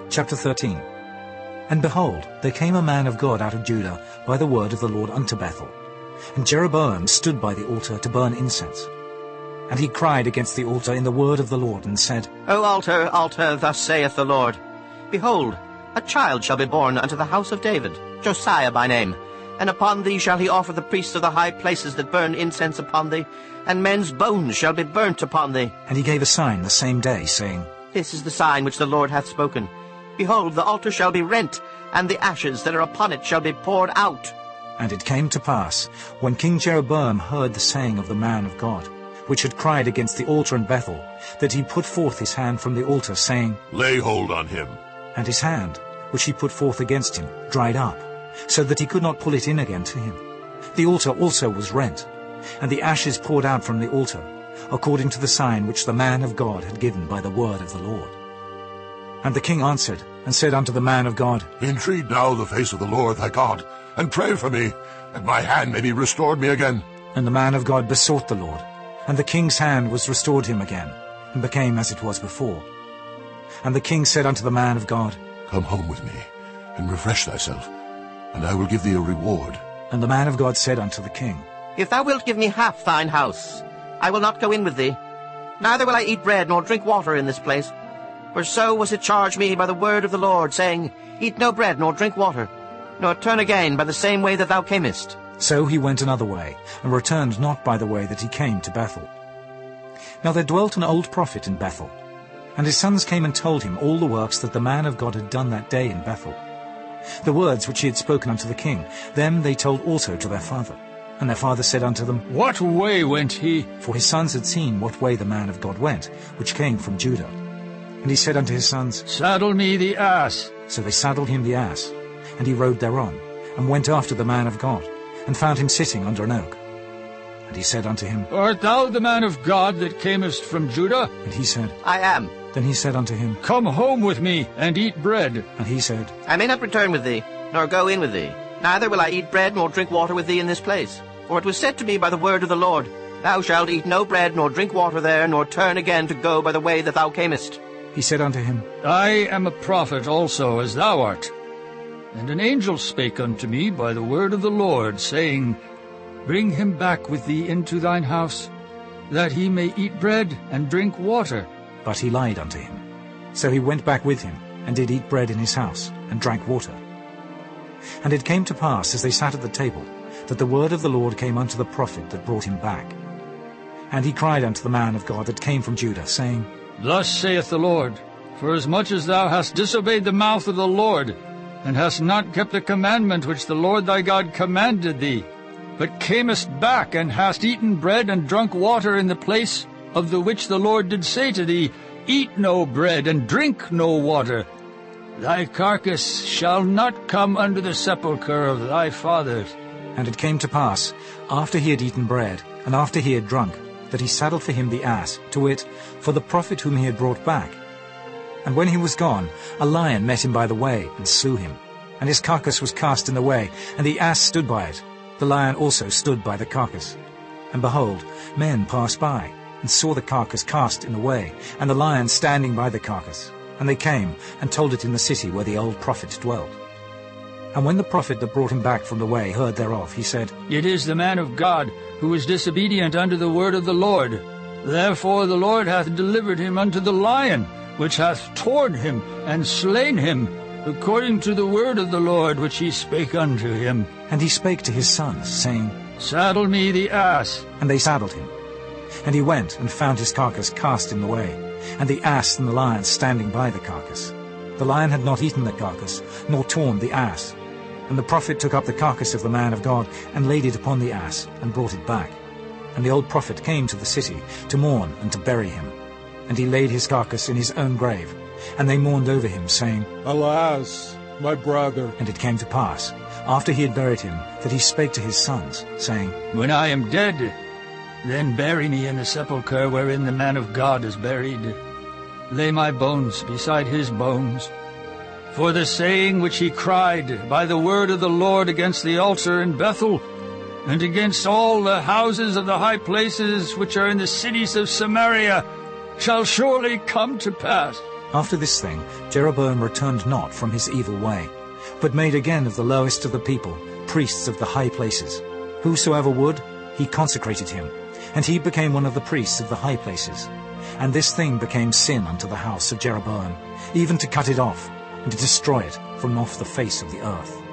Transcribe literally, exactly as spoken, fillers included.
Chapter thirteen. And behold, there came a man of God out of Judah by the word of the Lord unto Bethel. And Jeroboam stood by the altar to burn incense. And he cried against the altar in the word of the Lord, and said, O altar, altar, thus saith the Lord, Behold, a child shall be born unto the house of David, Josiah by name. And upon thee shall he offer the priests of the high places that burn incense upon thee, and men's bones shall be burnt upon thee. And he gave a sign the same day, saying, This is the sign which the Lord hath spoken. Behold, the altar shall be rent, and the ashes that are upon it shall be poured out. And it came to pass, when King Jeroboam heard the saying of the man of God, which had cried against the altar in Bethel, that he put forth his hand from the altar, saying, Lay hold on him. And his hand, which he put forth against him, dried up, so that he could not pull it in again to him. The altar also was rent, and the ashes poured out from the altar, according to the sign which the man of God had given by the word of the Lord. And the king answered, and said unto the man of God, Entreat now the face of the Lord thy God, and pray for me, that my hand may be restored me again. And the man of God besought the Lord, and the king's hand was restored him again, and became as it was before. And the king said unto the man of God, Come home with me, and refresh thyself, and I will give thee a reward. And the man of God said unto the king, If thou wilt give me half thine house, I will not go in with thee. Neither will I eat bread nor drink water in this place. For so was it charged me by the word of the Lord, saying, Eat no bread nor drink water, nor turn again by the same way that thou camest. So he went another way, and returned not by the way that he came to Bethel. Now there dwelt an old prophet in Bethel, and his sons came and told him all the works that the man of God had done that day in Bethel. The words which he had spoken unto the king, them they told also to their father. And their father said unto them, What way went he? For his sons had seen what way the man of God went, which came from Judah. And he said unto his sons, Saddle me the ass. So they saddled him the ass, and he rode thereon, and went after the man of God, and found him sitting under an oak. And he said unto him, Art thou the man of God that camest from Judah? And he said, I am. Then he said unto him, Come home with me, and eat bread. And he said, I may not return with thee, nor go in with thee. Neither will I eat bread nor drink water with thee in this place. For it was said to me by the word of the Lord, Thou shalt eat no bread nor drink water there, nor turn again to go by the way that thou camest. He said unto him, I am a prophet also, as thou art. And an angel spake unto me by the word of the Lord, saying, Bring him back with thee into thine house, that he may eat bread and drink water. But he lied unto him. So he went back with him, and did eat bread in his house, and drank water. And it came to pass, as they sat at the table, that the word of the Lord came unto the prophet that brought him back. And he cried unto the man of God that came from Judah, saying, Thus saith the Lord, Forasmuch as thou hast disobeyed the mouth of the Lord, and hast not kept the commandment which the Lord thy God commanded thee, but camest back, and hast eaten bread and drunk water in the place of the which the Lord did say to thee, Eat no bread and drink no water, thy carcass shall not come under the sepulchre of thy fathers. And it came to pass, after he had eaten bread, and after he had drunk, that he saddled for him the ass, to wit, for the prophet whom he had brought back. And when he was gone, a lion met him by the way, and slew him. And his carcass was cast in the way, and the ass stood by it. The lion also stood by the carcass. And behold, men passed by, and saw the carcass cast in the way, and the lion standing by the carcass. And they came, and told it in the city where the old prophet dwelt. And when the prophet that brought him back from the way heard thereof, he said, It is the man of God, who is disobedient unto the word of the Lord. Therefore the Lord hath delivered him unto the lion, which hath torn him and slain him, according to the word of the Lord which he spake unto him. And he spake to his sons, saying, Saddle me the ass. And they saddled him. And he went and found his carcass cast in the way, and the ass and the lion standing by the carcass. The lion had not eaten the carcass, nor torn the ass. And the prophet took up the carcass of the man of God, and laid it upon the ass, and brought it back. And the old prophet came to the city, to mourn and to bury him. And he laid his carcass in his own grave. And they mourned over him, saying, Alas, my brother. And it came to pass, after he had buried him, that he spake to his sons, saying, When I am dead, then bury me in the sepulchre wherein the man of God is buried. Lay my bones beside his bones. For the saying which he cried by the word of the Lord against the altar in Bethel, and against all the houses of the high places which are in the cities of Samaria, shall surely come to pass. After this thing Jeroboam returned not from his evil way, but made again of the lowest of the people priests of the high places. Whosoever would, he consecrated him, and he became one of the priests of the high places. And this thing became sin unto the house of Jeroboam, even to cut it off, and to destroy it from off the face of the earth.